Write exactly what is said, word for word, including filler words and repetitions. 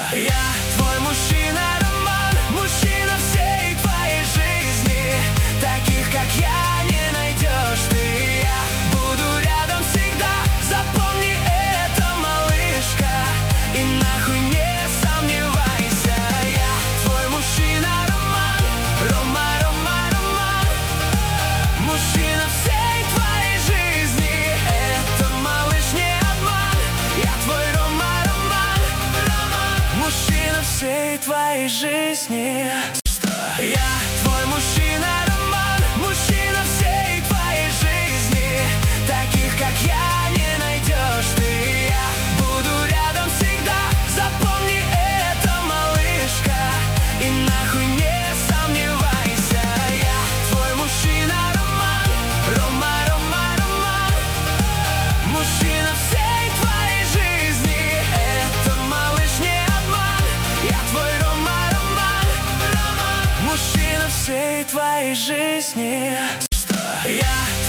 Я твой мужчина, роман, мужчина всей твоей жизни. Таких, как я, не найдешь ты. Я буду рядом всегда, запомни это, малышка, и нахуй не сомневайся. Я твой мужчина, роман, рома, рома, роман, мужчина всей твоей жизни. Это, малыш, не обман. Я твой рома, роман, роман, мужчина всей твоей жизни. Я твой мужчина, роман, мужчина всей твоей жизни. Таких, как я, не найдешь ты. Я буду рядом всегда, запомни это, малышка, и нахуй не сомневайся. Я твой мужчина, роман, рома, рома, роман, мужчина всей твоей жизни. Это, малыш, не обман. Я твой рома, роман, роман, мужчина всей твоей жизни. Я